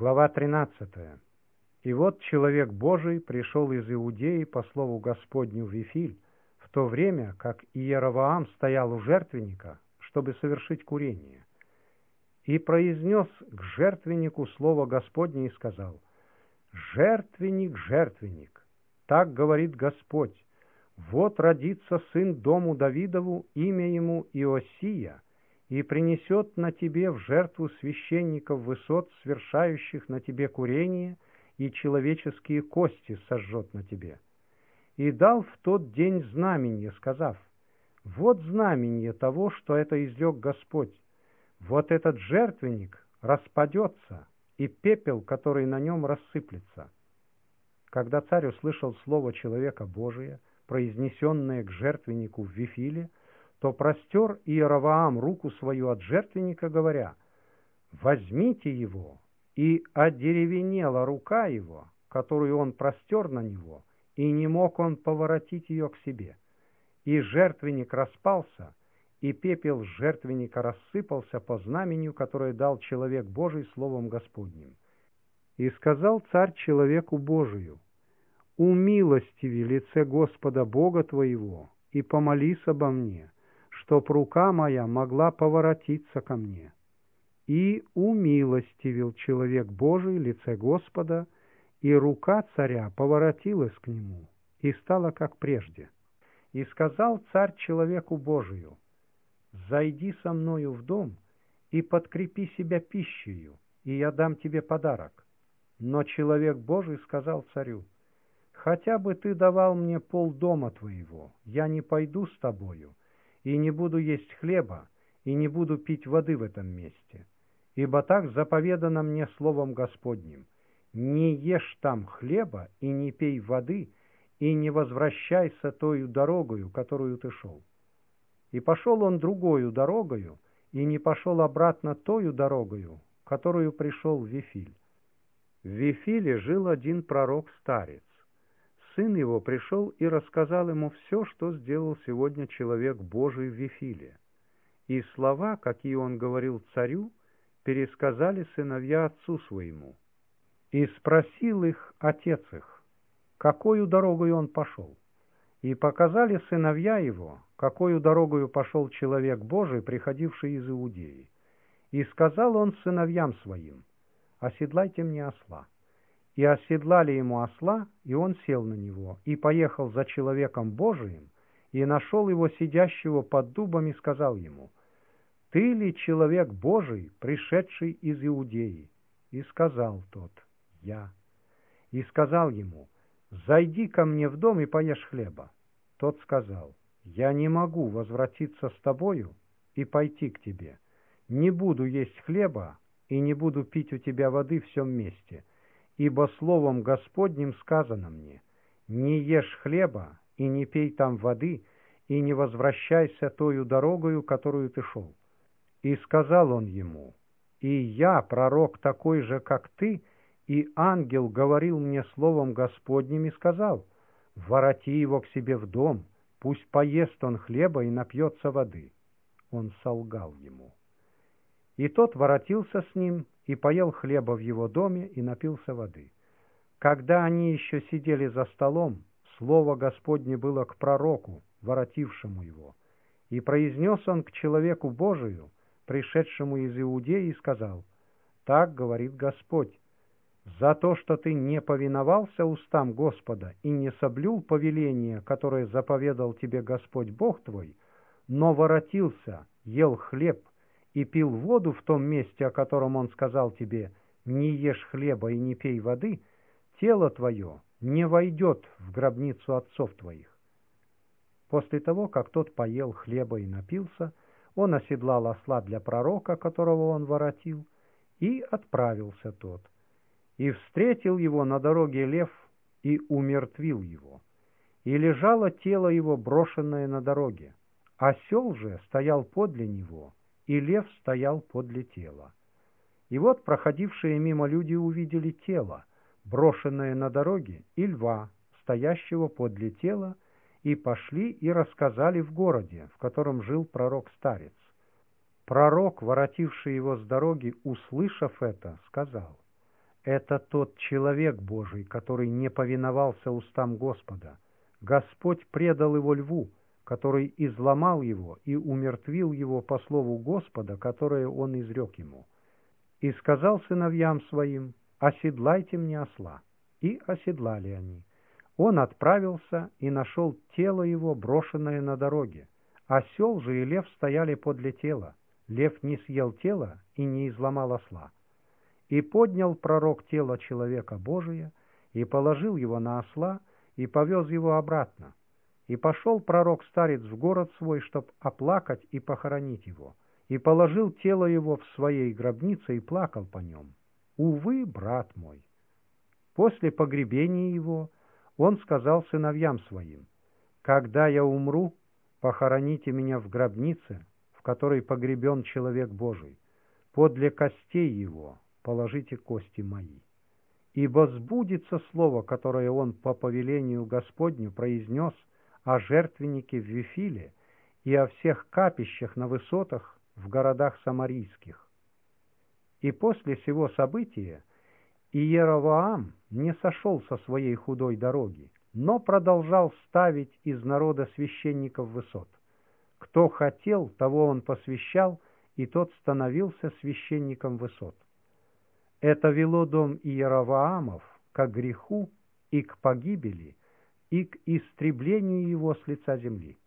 Глава 13. И вот человек Божий пришел из Иудеи по слову Господню в Вифиль, в то время, как Иеровоам стоял у жертвенника, чтобы совершить курение. И произнес к жертвеннику слово Господне и сказал: «Жертвенник, жертвенник, так говорит Господь, вот родится сын дому Давидову, имя ему Иосия, и принесет на тебе в жертву священников высот, свершающих на тебе курение, и человеческие кости сожжет на тебе». И дал в тот день знамение, сказав: «Вот знамение того, что это изрек Господь. Вот этот жертвенник распадется, и пепел, который на нем, рассыплется». Когда царь услышал слово человека Божия, произнесенное к жертвеннику в Вифиле, то простер Иеровоам руку свою от жертвенника, говоря: «Возьмите его». И одеревенела рука его, которую он простер на него, и не мог он поворотить ее к себе. И жертвенник распался, и пепел жертвенника рассыпался по знамению, которое дал человек Божий словом Господним. И сказал царь человеку Божию: «Умилостиви лице Господа Бога твоего, и помолись обо мне, чтоб рука моя могла поворотиться ко мне». И умилостивил человек Божий лице Господа, и рука царя поворотилась к нему, и стала как прежде. И сказал царь человеку Божию: «Зайди со мною в дом и подкрепи себя пищею, и я дам тебе подарок». Но человек Божий сказал царю: «Хотя бы ты давал мне полдома твоего, я не пойду с тобою, и не буду есть хлеба, и не буду пить воды в этом месте. Ибо так заповедано мне словом Господним: не ешь там хлеба и не пей воды, и не возвращайся тою дорогою, которую ты шел». И пошел он другою дорогою, и не пошел обратно тою дорогою, которую пришел в Вифиль. В Вифиле жил один пророк-старец. Сын его пришел и рассказал ему все, что сделал сегодня человек Божий в Вифиле. И слова, какие он говорил царю, пересказали сыновья отцу своему. И спросил их отец их, какою дорогою он пошел. И показали сыновья его, какою дорогою пошел человек Божий, приходивший из Иудеи. И сказал он сыновьям своим: «Оседлайте мне осла». И оседлали ему осла, и он сел на него, и поехал за человеком Божиим, и нашел его сидящего под дубом, и сказал ему: «Ты ли человек Божий, пришедший из Иудеи?» И сказал тот: «Я». И сказал ему: «Зайди ко мне в дом и поешь хлеба». Тот сказал: «Я не могу возвратиться с тобою и пойти к тебе. Не буду есть хлеба и не буду пить у тебя воды в сем месте, ибо словом Господним сказано мне: не ешь хлеба и не пей там воды, и не возвращайся тою дорогою, которую ты шел». И сказал он ему: «И я, пророк такой же, как ты, и ангел говорил мне словом Господним и сказал: вороти его к себе в дом, пусть поест он хлеба и напьется воды». Он солгал ему. И тот воротился с ним и поел хлеба в его доме и напился воды. Когда они еще сидели за столом, слово Господне было к пророку, воротившему его. И произнес он к человеку Божию, пришедшему из Иудеи, и сказал: «Так говорит Господь: за то, что ты не повиновался устам Господа и не соблюл повеление, которое заповедал тебе Господь Бог твой, но воротился, ел хлеб и пил воду в том месте, о котором Он сказал тебе: не ешь хлеба и не пей воды, тело твое не войдет в гробницу отцов твоих». После того, как тот поел хлеба и напился, он оседлал осла для пророка, которого он воротил, и отправился тот. И встретил его на дороге лев и умертвил его. И лежало тело его, брошенное на дороге. Осел же стоял подле него, и лев стоял подле тела. И вот проходившие мимо люди увидели тело, брошенное на дороге, и льва, стоящего подле тела, и пошли и рассказали в городе, в котором жил пророк-старец. Пророк, воротивший его с дороги, услышав это, сказал: Это тот человек Божий, который не повиновался устам Господа. Господь предал его льву, который изломал его и умертвил его по слову Господа, которое он изрек ему. И сказал сыновьям своим: «Оседлайте мне осла». И оседлали они. Он отправился и нашел тело его, брошенное на дороге. Осел же и лев стояли подле тела. Лев не съел тело и не изломал осла. И поднял пророк тело человека Божия, и положил его на осла, и повез его обратно. И пошел пророк-старец в город свой, чтоб оплакать и похоронить его. И положил тело его в своей гробнице и плакал по нем. Увы, брат мой! После погребения его он сказал сыновьям своим: «Когда я умру, похороните меня в гробнице, в которой погребен человек Божий. Подле костей его положите кости мои. Ибо сбудется слово, которое он по повелению Господню произнес о жертвеннике в Вифиле и о всех капищах на высотах в городах самарийских». И после сего события Иеровоам не сошел со своей худой дороги, но продолжал ставить из народа священников высот. Кто хотел, того он посвящал, и тот становился священником высот. Это вело дом Иеровоамов к греху и к погибели, и к истреблению его с лица земли.